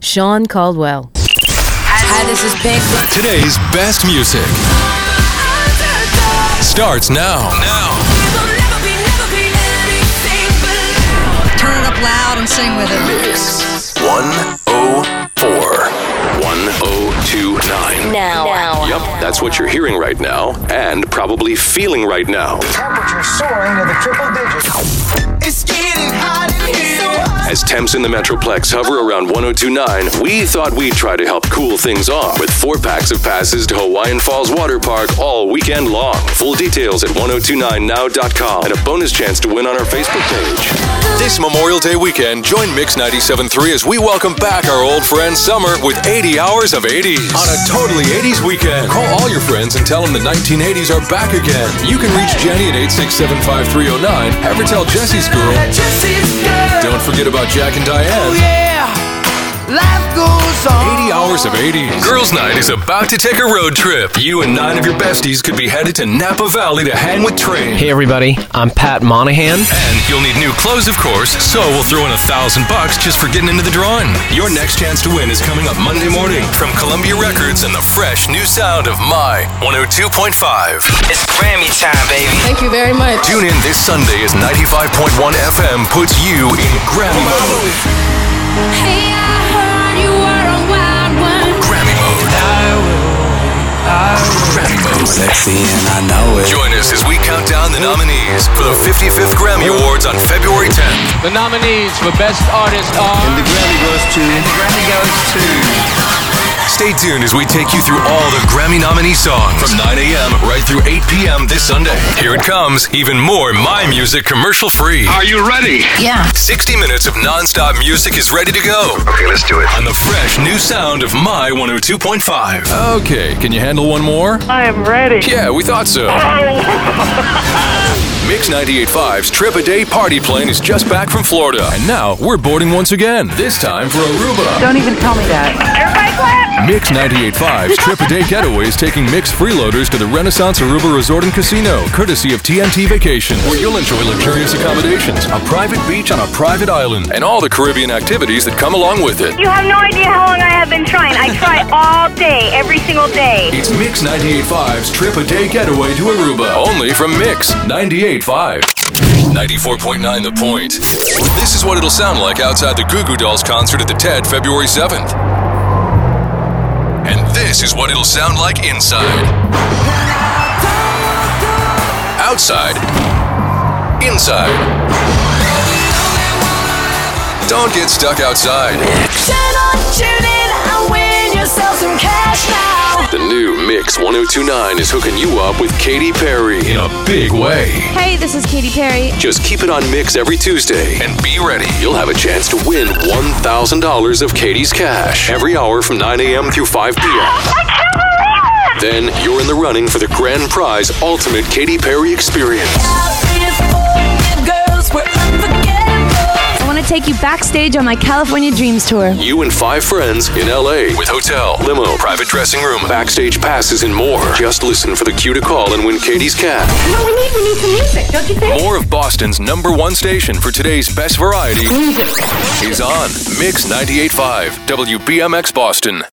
Sean Caldwell. Hi, this is Pink. Today's best music starts now. Turn it up loud and sing with it. Mix 104. 1029. Now. Yep, that's what you're hearing right now and probably feeling right now. Temperature soaring to the triple digits. It's getting hot in here. As temps in the Metroplex hover around 1029, we thought we'd try to help cool things off with 4 packs of passes to Hawaiian Falls Water Park all weekend long. Full details at 1029now.com and a bonus chance to win on our Facebook page. This Memorial Day weekend, join Mix 97.3 as we welcome back our old friend Summer with 80 hours of 80s. On a totally 80s weekend, call all your friends and tell them the 1980s are back again. You can reach Jenny at 867-5309. Have her tell Jesse's girl. Don't forget about Jack and Diane. Life goes on. 80 hours of 80s. Girls' Night is about to take a road trip. You and 9 of your besties could be headed to Napa Valley to hang with Train. Hey everybody, I'm Pat Monahan. And you'll need new clothes, of course, so we'll throw in $1,000 just for getting into the drawing. Your next chance to win is coming up Monday morning from Columbia Records and the fresh new sound of My 102.5. It's Grammy time, baby. Thank you very much. Tune in this Sunday as 95.1 FM puts you in Grammy mode. Hey, I heard you were a wild one. Grammy mode. Grammy mode. Sexy and I know it. Join us as we count down the nominees for the 55th Grammy Awards on February 10th. The nominees for Best Artist are... And the Grammy goes to... Stay tuned as we take you through all the Grammy nominee songs from 9 a.m. right through 8 p.m. this Sunday. Here it comes, even more My Music commercial free. Are you ready? Yeah. 60 minutes of non-stop music is ready to go. Okay, let's do it. On the fresh new sound of My 102.5. Okay, can you handle one more? I am ready. Yeah, we thought so. Mix 98.5's Trip-A-Day party plane is just back from Florida. And now we're boarding once again, this time for Aruba. Don't even tell me that. Everybody clap! Mix 98.5's Trip-A-Day getaway is taking Mix freeloaders to the Renaissance Aruba Resort and Casino, courtesy of TNT Vacations, where you'll enjoy luxurious accommodations, a private beach on a private island, and all the Caribbean activities that come along with it. You have no idea how long I have been trying. I try all day, every single day. It's Mix 98.5's Trip-A-Day getaway to Aruba, only from Mix 98.5. 94.9 The Point. This is what it'll sound like outside the Goo Goo Dolls concert at the TED February 7th. And this is what it'll sound like inside. Outside. Inside. Don't get stuck outside. The new Mix 1029 is hooking you up with Katy Perry in a big way. Hey, this is Katy Perry. Just keep it on Mix every Tuesday and be ready. You'll have a chance to win $1,000 of Katy's cash every hour from 9 a.m. through 5 p.m. I can't believe it! Then you're in the running for the grand prize Ultimate Katy Perry Experience. I want to take you backstage on my California Dreams tour. You and 5 friends in LA with hotel, limo, private dressing room, backstage passes, and more. Just listen for the cue to call and win Katy's cash. No, we need some music, don't you think? More of Boston's #1 station for today's best variety is on Mix 98.5 WBMX Boston.